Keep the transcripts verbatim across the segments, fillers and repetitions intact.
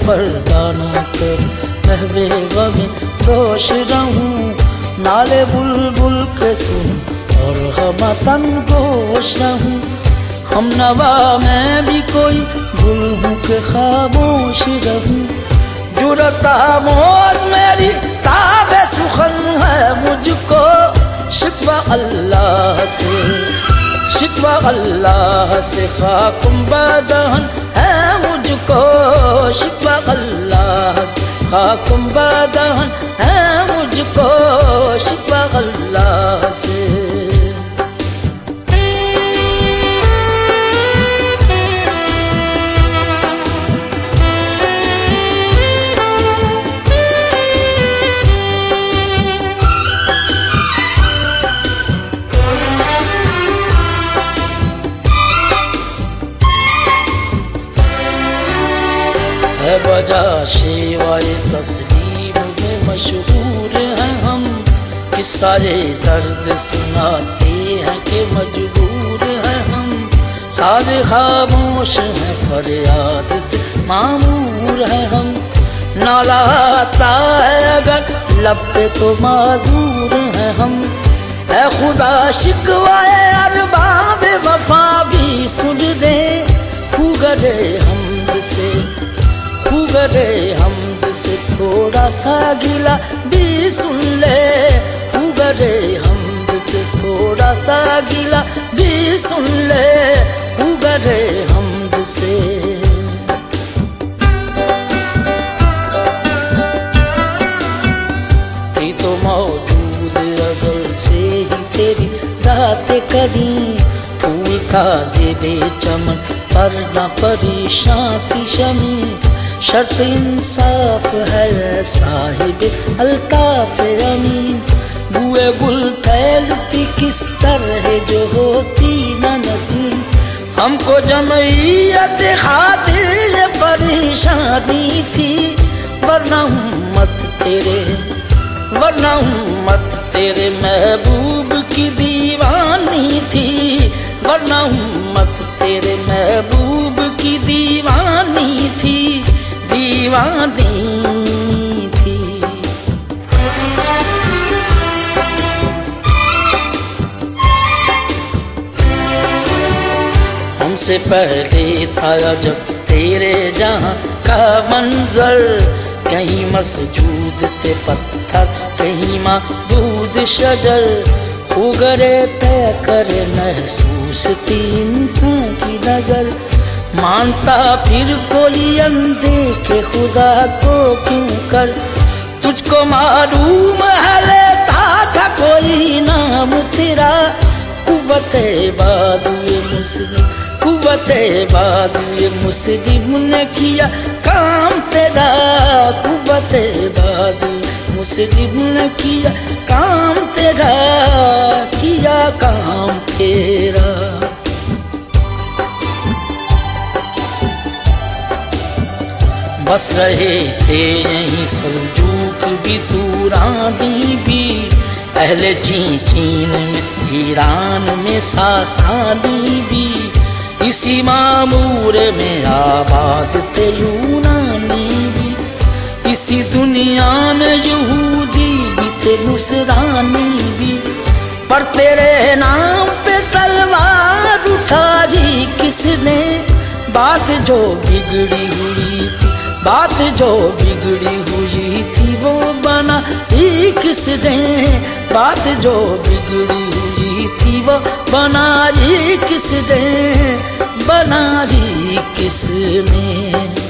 Fergana कर महवे गमे रोश रहूं, नाले बुलबुल के सुन और हमतन गोश रहूं। हम नवा मैं भी कोई गुल हूँ के खामोश रहूं, जुरता मौत मेरी ताबे सुखन है मुझको, शिकवा अल्लाह से शिकवा अल्लाह से खाकुम बदहन है मुझको, शिकवा अल्लाह से खाकुम बदहन है मुझको, शिकवा अल्लाह से। है वजह शेवाए तस्लीम में मशहूर हैं हम, किस्सा ये दर्द सुनाते हैं कि मजबूर हैं हम। सारे खामोश हैं फरियाद से मामूर हैं हम, नाला आता है अगर लब पे तो माजूर हैं हम। है खुदा शिकवाए अरबाब वफा भी सुन दे, खुगरे हमद से खुगरे हमद से थोड़ा सा गिला भी सुन ले, खुगरे हमद से थोड़ा सा गिला भी सुन ले, खुगरे हमद से। थी तो मौजूद अज़ल से ही तेरी ज़ात करीम, फूल था ज़ेबे चमन पर न परेशान थी शमी। शर्त इंसाफ है साहिब अल्ताफ अमीन, बुए गुल फैलती किस तरह जो होती न नसीम। हमको जमईयत खातिर ये परेशानी थी, वरना उम्मत तेरे वरना उम्मत तेरे महबूब की दीवानी थी, वरना उम्मत तेरे महबूब की दीवानी थी दीवानी थी। हमसे पहले था जब तेरे जहाँ का मंजर, कहीं मसजूद थे पत्थर कहीं माबूद शजर। खुगरे तय कर महसूस थी इंसान की नजर, मानता फिर कोई अनदेखे खुदा को क्यों कर। तुझको मालूम है लेता था कोई नाम तेरा, कुव्वते बाज़ुए मुस्लिम कुव्वते बाज़ुए मुस्लिम ने किया काम तेरा, कुव्वते बाज़ुए मुस्लिम ने किया काम तेरा, किया काम तेरा। बस रहे थे यहीं सल्जूक भी तुरानी भी, अहले चीन में ईरान में सासानी भी, इसी मामूर में आबाद थे यूनानी भी। इसी दुनिया में यहूदी भी थे नुसरानी भी, पर तेरे नाम पे तलवार उठा जी किसने। बात जो बिगड़ी हुई थी बात जो बिगड़ी हुई थी वो बना ही किसने, बात जो बिगड़ी हुई थी वो बना ही किसने, बना ही किसने।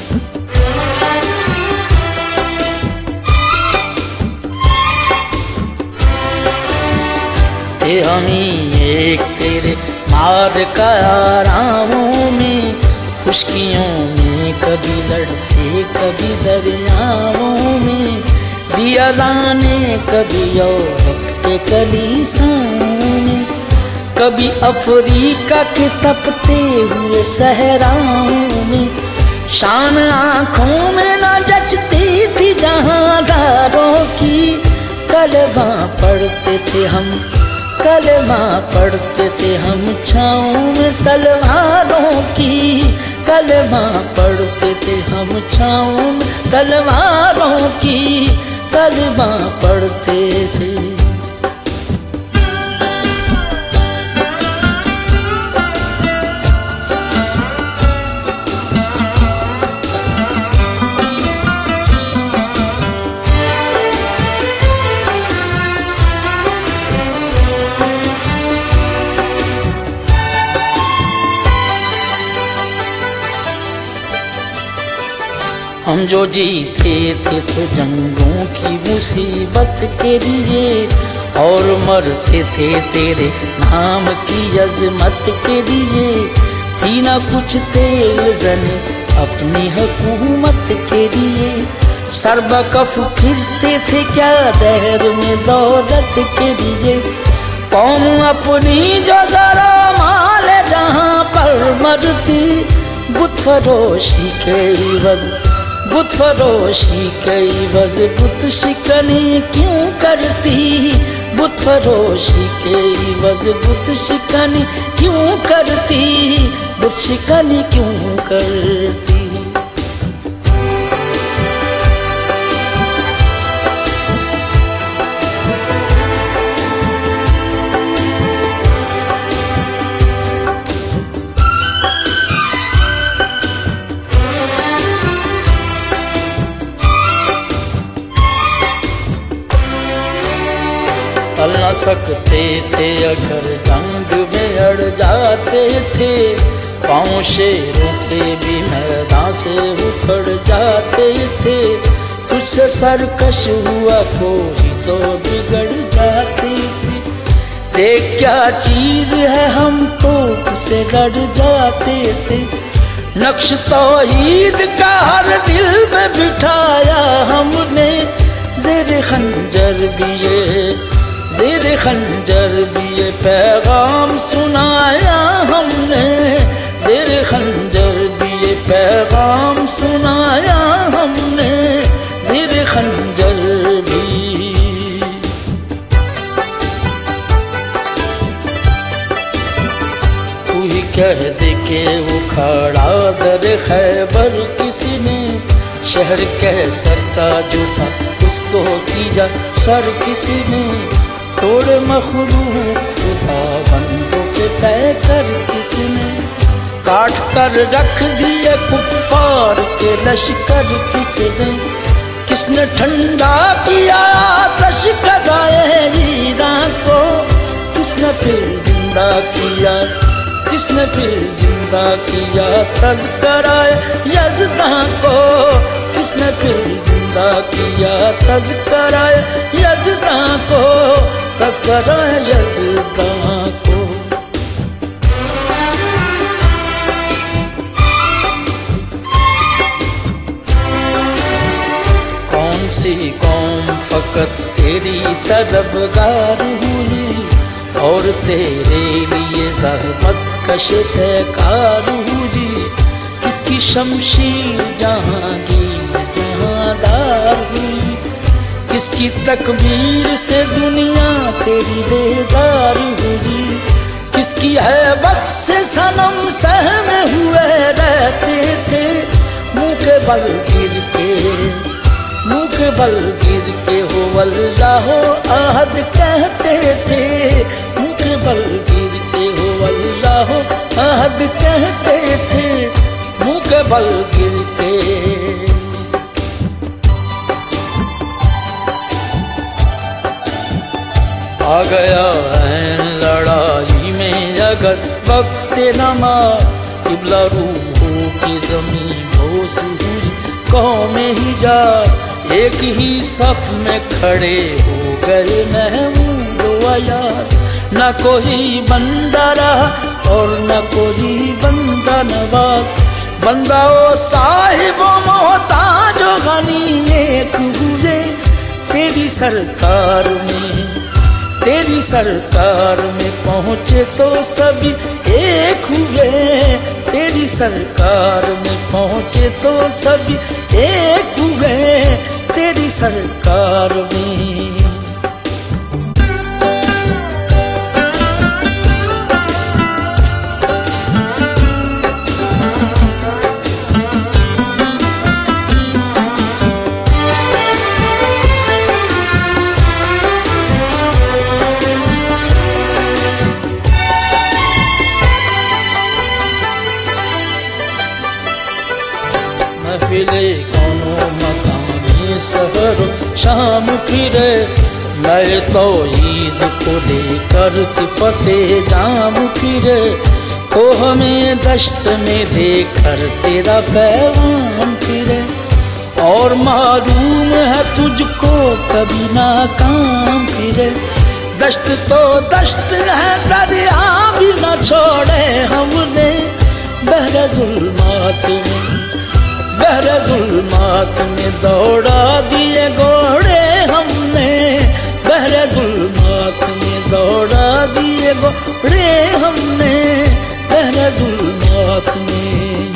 थे हम ही एक तेरे मार का आरामों में, खुशकियों में कभी लड़ते कभी दरियाओं में, दिया लाने कभी यूरोप के कलीसियाओं में, कभी अफ्रीका के तपते हुए सहराओं में। शान आँखों में न जचती थी जहांदारों की, कलमा पढ़ते थे हम कलमा पढ़ते थे हम छाँव में तलवारों की, कलमा पढ़ते थे हम छाँव में तलवारों की, कलमा पढ़ते थे। हम जो जीते थे तो जंगों की मुसीबत के लिए, और मरते थे तेरे नाम की अजमत के लिए। थी ना कुछ तेल जने अपनी हुकूमत के लिए, सरबकफ फिरते थे क्या दहर में दौलत के लिए। कौम अपनी जो जरा माल जहाँ पर मरती, बुत फरोशी के इवज़ बुत फरोशी के इवज़ बुत शिकनी क्यों करती, बुत फरोशी के इवज़ बुत शिकनी क्यों करती, बुत शिकनी क्यों करती। चल न सकते थे अगर जंग में अड़ जाते थे, पाँव शेरों के भी मैदान से उखड़ जाते थे। तुझसे सरकश हुआ कोई तो बिगड़ जाते थे। देख क्या चीज है हम तो से लड़ जाते थे। नक्श तौहीद का हर दिल में बिठाया हमने, ज़ेरे खंजर भी ये ज़ेरे खंजर भी ये पैगाम सुनाया हमने, ज़ेरे खंजर भी ये पैगाम सुनाया हमने, ज़ेरे खंजर भी। तू ही कह दे के उखाड़ा दर खैबर किसी ने, शहर कैसर का जो था उसको किया सर किसी ने। तोड़ मखलूक खुदा बंदों के तय कर किसने, काट कर रख दिए कुफ्फार के लश्कर किसने। किसने ठंडा किया आतश कदाए ईरान को, किसने फिर जिंदा किया किसने फिर जिंदा किया तज़किराए यज़दां को, किसने फिर जिंदा किया तज़किराए यज़दां को, तज़किराए यज़दां को। कौन सी कौम फकत तेरी तलबगार हुई, और तेरे लिए ज़हमत कश पैकार हुई। किसकी शमशीर जहांगीर जहांदार हुई, किसकी तकबीर से दुनिया तेरी बेदार हुई। किसकी हैबत से सनम सहमे हुए रहते थे, मुँह के बल गिर के मुँह के बल गिर के हो अल्लाह अहद कहते थे, मुँह के बल गिर के हो अल्लाह अहद कहते थे, मुँह के बल गिर के। आ गया है लड़ाई में अगर वक्त नमाज़, किबला रूहों की ज़मीन बोस हुई कौमें हिजाज़। एक ही सफ में खड़े हो गए महमूद व अयाज़, न कोई बंदा रहा और न कोई बंदा नवाज। बंदा ओ साहिब व मोहताज व गनी एक हुए तेरी सरकार में, तेरी सरकार में पहुँचे तो सभी एक हुए, तेरी सरकार में पहुँचे तो सभी एक हुए, तेरी सरकार में। सहरो शाम फिरे, नए तौहीद को लेकर सिफते जाम फिरे, ओ हमें दश्त में देकर तेरा पैगाम फिरे। और मालूम है तुझको कभी नाकाम फिरे, दश्त तो दश्त है दरिया भी न छोड़े हमने, बहरे जुल्मात में बहरे जुल्मात में दौड़ा दिए घोड़े हमने, बहरे जुल्मात में दौड़ा दिए घोड़े हमने, बहरे जुल्मात में।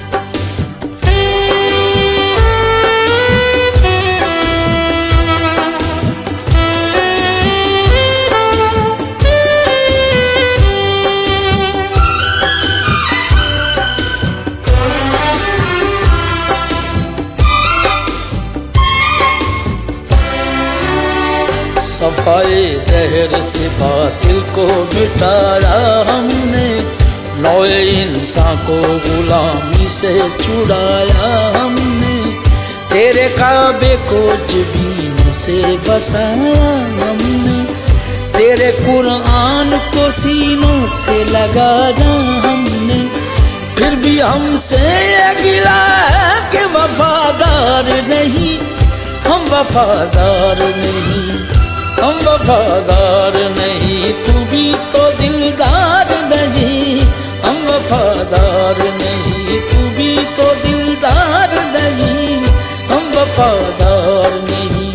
सफाए दहर से बातिल को मिटाया हमने, नौए इंसान को गुलामी से छुड़ाया हमने, तेरे काबे को जबीनों से बसाया हमने, तेरे कुरान को सीनों से लगाया हमने। फिर भी हमसे गिला है कि वफादार नहीं, हम वफादार नहीं, हम वफादार नहीं, तू भी तो दिलदार नहीं, हम वफादार नहीं, तू भी तो दिलदार नहीं, हम वफादार नहीं।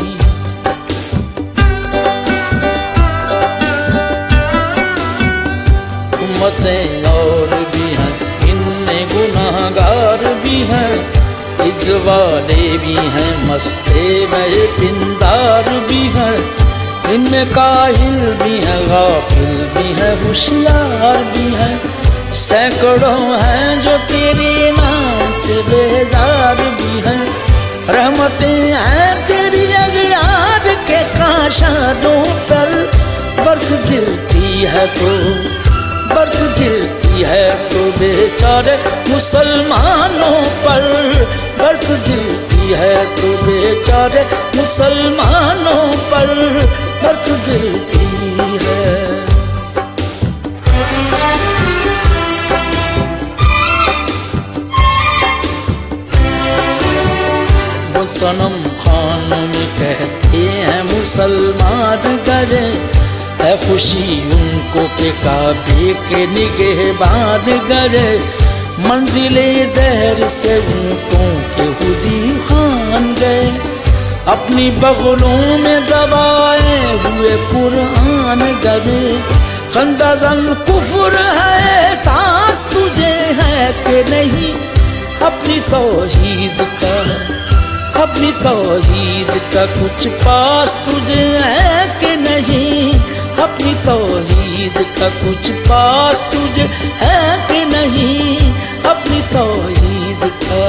उम्मतें और भी हैं, इनमें गुनाहगार भी हैं, इजवाले भी हैं, मस्ते में पिंदार भी हैं, इनमें काहिल भी है, गाफिल भी है, होशियार भी है, सैकड़ों हैं जो तेरे नाम से बेजार भी हैं। रहमतें हैं तेरी अगयार के काशादों पर, बर्फ गिरती है तो बर्फ गिरती है तो बेचारे मुसलमानों पर, बर्फ गिरती है तो बेचारे मुसलमानों पर, बर्फ गिरती है। वो सनम खानों में कहते हैं मुसलमान गए, है खुशी उनको के काबे के निगहबान गए, मंजिले दहर से ऊँटों के हुदी खान गए, अपनी बगलों में दबाए हुए कुरान गए। खंदाजन कुफर है सांस तुझे है कि नहीं, अपनी तौहीद का अपनी तौहीद का कुछ पास तुझे है कि नहीं, अपनी तौहीद का कुछ पास तुझे है कि नहीं, अपनी तौहीद का।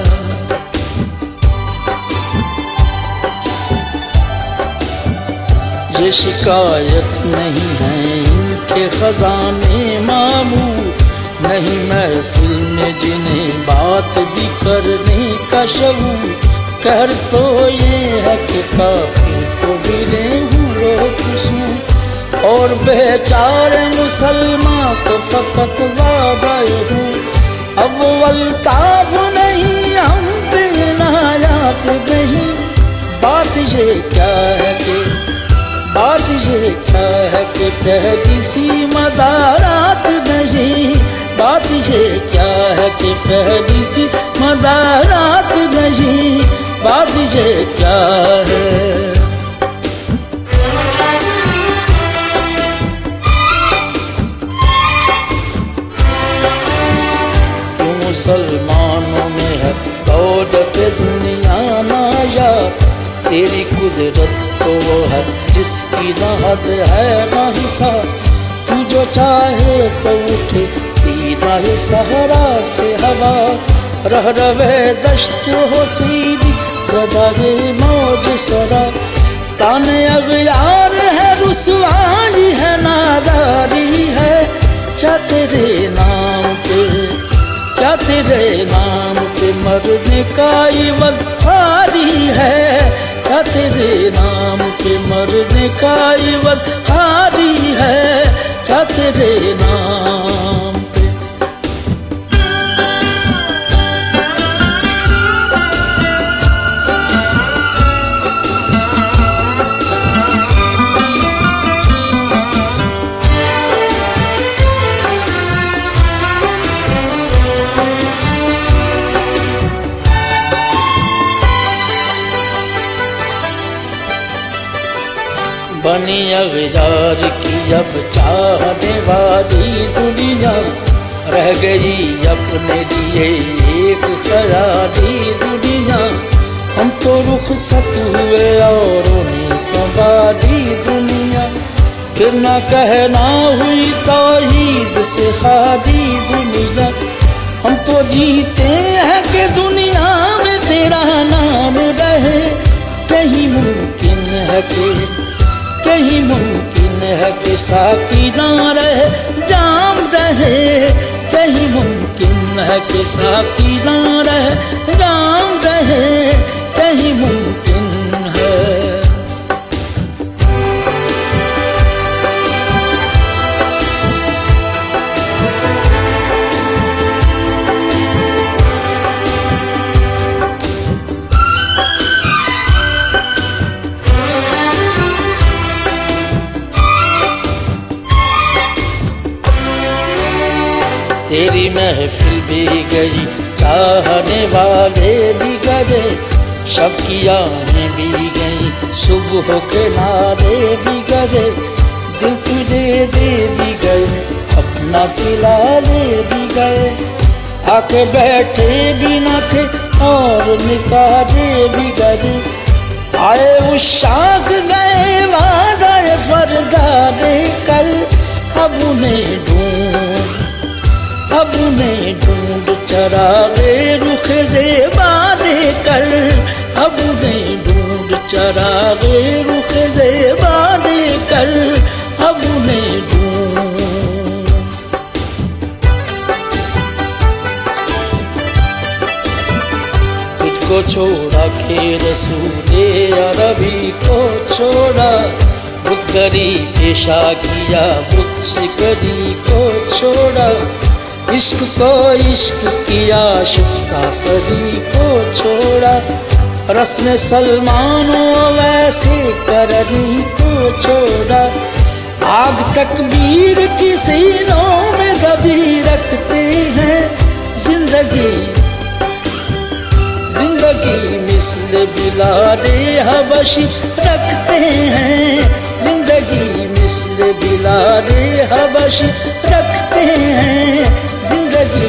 ये शिकायत नहीं है इनके खजाने मामूल, नहीं महफिल में जिन्हें बात भी करने का शऊर, कर तो ये है कि काफी को मिले हुए कुसूर, और बेचारे मुसलमान तो फकत वादाए हूँ, अब वो अल्ताफ नहीं हम पे इनायत नहीं। बात ये क्या है कि बात ये क्या है कि पहली सी मदारात नहीं, बात ये क्या है कि पहली सी मदारात नहीं, बात ये क्या है। तू मुसलमानों में है दौलत दुनिया नाया, तेरी कुदरत तो वो है जिसकी ना हद है ना हिसाब, तू जो चाहे तो उठे सीधा ही सहरा से हवा, रह रवे दश्त हो सीधी ज़दाए मौज सरा, ताने अग़यार है रुसवाई है नादारी है, क्या तेरे नाम पे क्या तेरे नाम पे मरने का इवज़ भारी है, भोगने का इवज खारी है क्या तेरे नाम पे। बनी अगजार की जब चाहने वाली दुनिया, रह गई अपने लिए एक ख्याली दुनिया। हम तो रुखसत हुए और उन्हें संभाली दुनिया, फिर न कहना हुई तौहीद से खाली दुनिया। हम तो जीते हैं कि दुनिया में तेरा नाम रहे, कहीं मुमकिन है कि कहीं मुमकिन है कि साकी ना रहे जाम रहे, कहीं मुमकिन है कि साकी ना रहे जाम रहे, कहीं मुमकिन है। तेरी महफिल भी गई, चाहने वाले भी गए, शब की आहें भी गई, सुबह के नारे भी गए। दिल तुझे दे भी गए, अपना सिला ले भी गए, आके बैठे भी न थे और निकाले भी गए। आए उस शाख गए वादा फरदारे कर, अब उन्हें ढूंढ अब उन्हें ढूंढ चरागे रुख ज़ेबाने कर, अब उन्हें ढूंढ चरागे रुख ज़ेबाने कर, अब उन्हें ढूंढ। तुझको छोड़ा के रसूले अरबी को छोड़ा, बुतगरी पेशा किया बुत शिकरी को छोड़ा। इश्क को इश्क किया शुफ्ता सजी को छोड़ा, रस्म सलमानो वैसे करनी को छोड़ा। आग तकबीर की सीनों में दबी रखते हैं, जिंदगी जिंदगी मिस्ल बिलाले हबशी रखते हैं, जिंदगी मिस्ल बिलाले हबशी रखते हैं जिंदगी।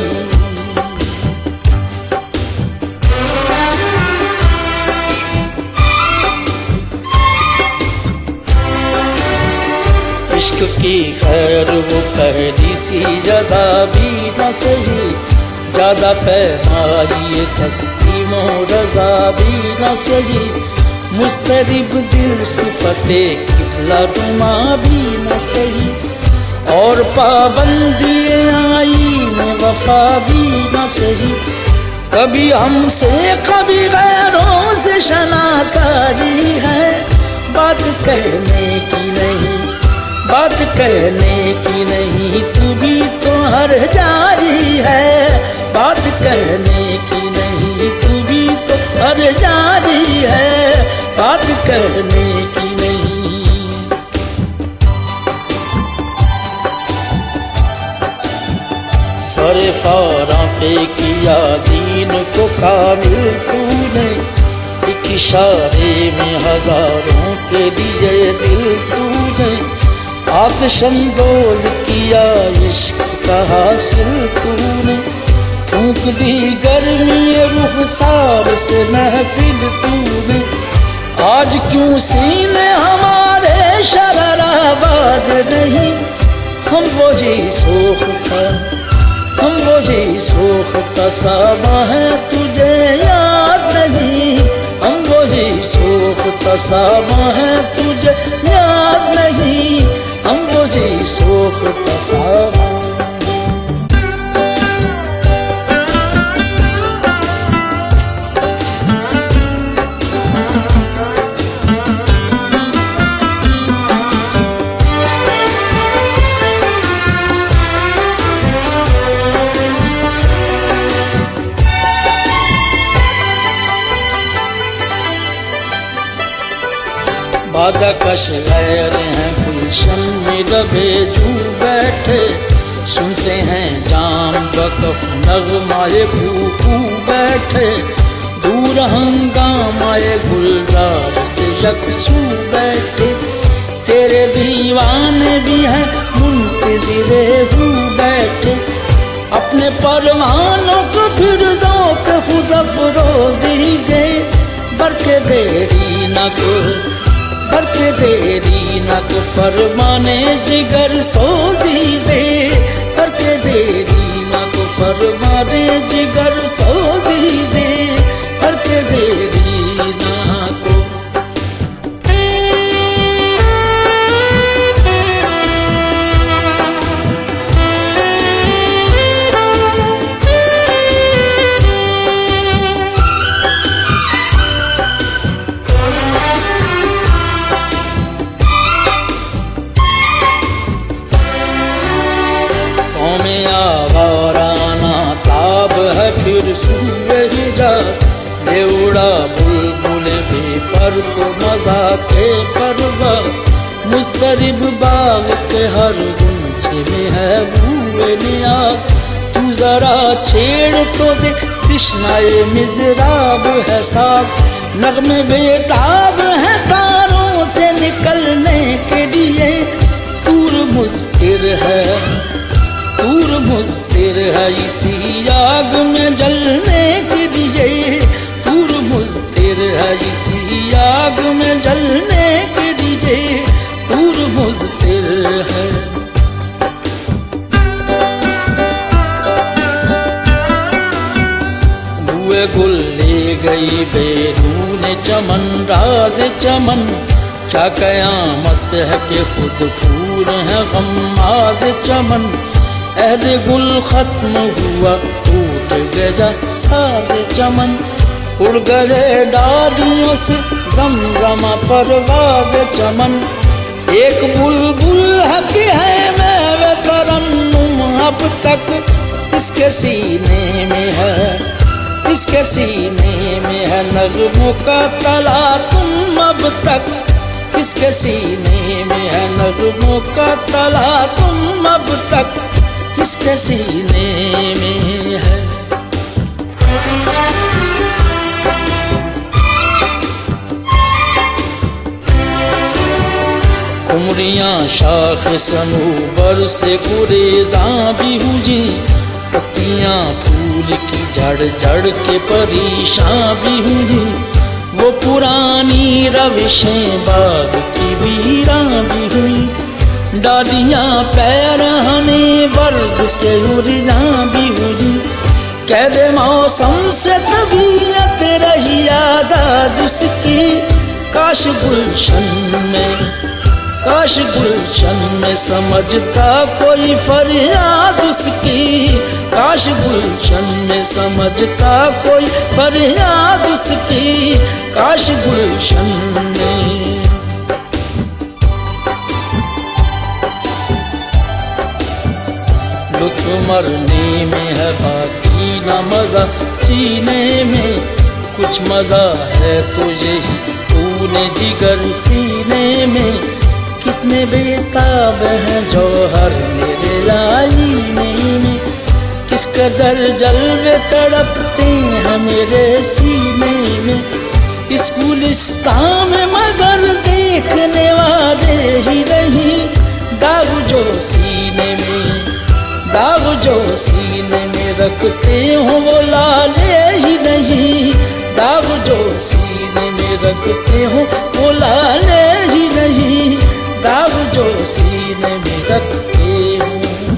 इश्क की खैर वो पहली सी ज्यादा भी न सही, ज्यादा पैमाई तस्लीमो रजा भी न सही। मुस्तरिब दिल सिफते किबला नुमा भी न सही, और पाबंदी आईन वफा भी न सही। कभी हमसे कभी गैरों से शनासारी है, बात कहने की नहीं बात कहने की नहीं, तू भी तो हर जारी है। बात कहने की नहीं, तू भी तो हर जारी है, बात कहने की नहीं। सरे फारा पे किया दीन को कामिल तूने, एक इशारे में हजारों के दिए दिल तूने। आतिशंदोल किया इश्क का हासिल तूने, फूंक दी गर्मी रुखसार से महफिल तूने। आज क्यों सीने हमारे शराराबाद नहीं, हम वो जी सोखता हम वो जी सोखता सामा है तुझे याद नहीं। हम वो जी सोखता सामा है तुझे याद नहीं, हम वो जी सोखता सामा। बादा कश गैर हैं गुलशन में दबे जू बैठे, सुनते हैं जाम बकफ नगमाए कूकू बैठे, दूर हंगामाए गुलजार से यकसू बैठे। तेरे दीवाने भी हैं मुंतज़िरे हू बैठे, अपने परवानों को फिर ज़ौक़ खुद अफ़रोज़ी दे, बरके देरी न को बरके देरी न को फरमाने जिगर सोज़ी दे, बरके देरी न को फरमाने जिगर सोज़ी दे, बरके देरी न को। फिर सूरज जा ले उड़ा बुलबुल बेपर को मजा के परवा, मुस्तरिब बाग के हर गुंजे में है बूए नियाज, तू जरा छेड़ तो दे तिश्नाए मिज़राब है साज, नगमे बेताब है तारों से निकलने के लिए, तूर मुस्तिर है तूर मुस्तिर है इसी आग में जलने के लिए, तूर मुस्तिर है इसी आग में जलने के लिए, तूर मुस्तिर है। बुए गुल ले गई बैरून चमन राज चमन, क्या कयामत है कि खुद फूल है गम्माज चमन, अहद गुल खत्म हुआ टूट गया साज चमन, उड़ गए डालियों से जमजमा परवाज चमन, एक बुलबुल है कि है मैं तरन्नुम अब तक इसके सीने में है, इसके सीने में है नगमों का तला तुम अब तक, इसके सीने में है नगमों का तला तुम अब तक, इसके सीने में है। उमरियां शाख सनूबर से गुरेज़ां भी हुई, पत्तियां फूल की जड़ जड़ के परेशान भी हुई, वो पुरानी रविशें बाग की वीरां भी हुई, डालियां पैरहने वर्ग से उड़ना भी हुई, कैद मौसम से तबीयत रही आजाद उसकी, काश गुलशन में काश गुलशन में समझता कोई फरियाद उसकी, काश गुलशन में समझता कोई फरियाद उसकी, काश गुलशन में। लुत्फ़ मरने में है बाकी न मजा जीने में, कुछ मजा है तुझे ही तूने जिगर पीने में, कितने बेताब हैं जौहर मेरे आईने में, किस कदर जलवे तड़पते हैं मेरे सीने में, इस गुलिस्तान में मगर देखने वाले ही नहीं, दाग जो सीने में दाग जो सीने में रखते हो वो लाले ही नहीं, दाग जो सीने में रखते हो वो लाले ही नहीं, दाग जो सीने में रखते हो।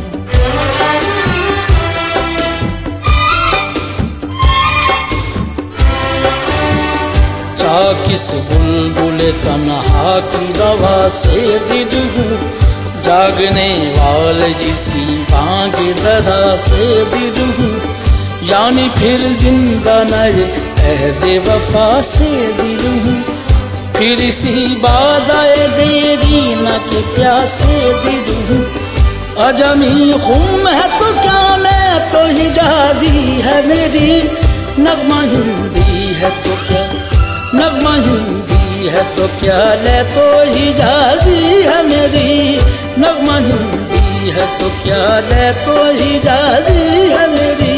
चाह किस बुलबुल तन्हा की रवा से दिल हूँ, जागने वाले जिसी बांग दरा से दिल हूँ, यानी फिर जिंदा नए अहदे वफा से दिल हूँ, फिर इसी बादाए देरी न के प्यासे दिल हूँ, अजमी खुम है तो क्या मैं तो हिजाजी है मेरी, नगमा हिंदी है तो क्या नगमा हिंदी है तो क्या ले तो ही जाजी है मेरी, नगमा हिंदी है तो क्या ले तो ही जाजी है मेरी।